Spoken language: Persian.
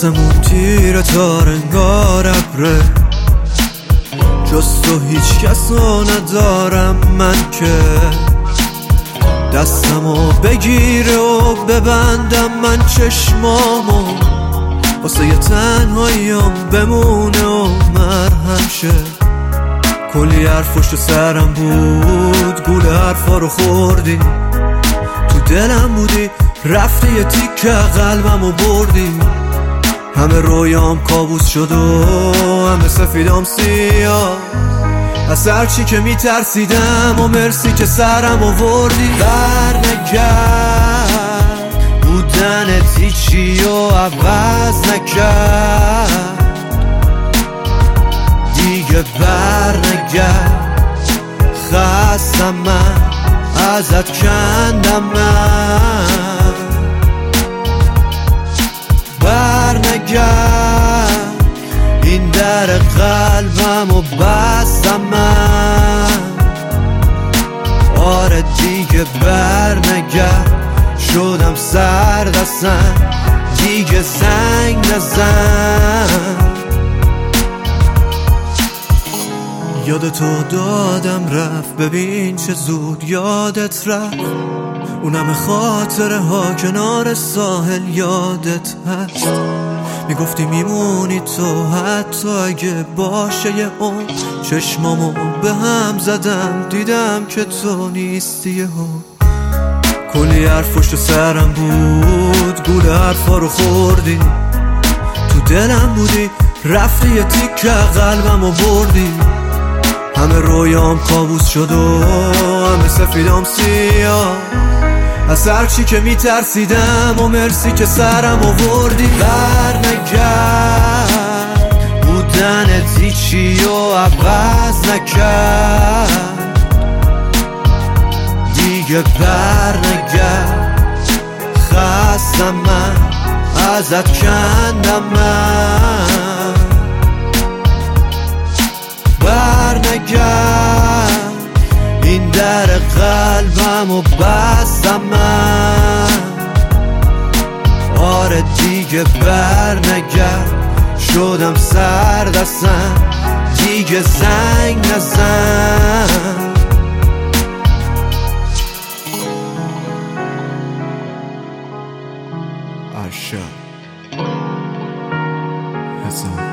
آسمون تیره تار انگار ابره، جز تو هیچ کسو ندارم من که دستمو بگیره و ببندم من چشمامو واسه یه تنهاییام بمونه و مرهم شه. کلی حرف پشت سرم بود، گول حرفا رو خوردی، تو دلم بودی رفتی یه تیکه قلبمو بردی. همه رویام کابوس شد و همه سفیدام سیاه، از هرچی که میترسیدم و مرسی که سرم آوردی. برنگرد بودنت هیچی و عوض نکرد دیگه، برنگرد خستم من ازت کندم من، برنگرد این در قلبم و بستم من. آره دیگه برنگرد، شدم سرد اصلا دیگه زنگ نزن. یادتو دادم رفت، ببین چه زود یادت رفت، اونم خاطره ها کنار ساحل یادت هست. میگفتی میمونی تو حتی اگه باشه یه اون، چشمامو به هم زدم دیدم که تو نیستی یه هم. کلی حرف پشت سرم بود، گول حرفا رو خوردی، تو دلم بودی رفتی یه تیکه قلبمو بردی. همه رویام کابوس شد و همه سفیدام سیاه، از هرچی که میترسیدم و مرسی که سرم آوردی. برنگرد بودنت هیچی و عوض نکرد دیگه، برنگرد خستم من ازت کندم من، برنگرد این در قلبم و بستم من. آره دیگه برنگرد، شدم سرد اصلا دیگه زنگ نزن. عشق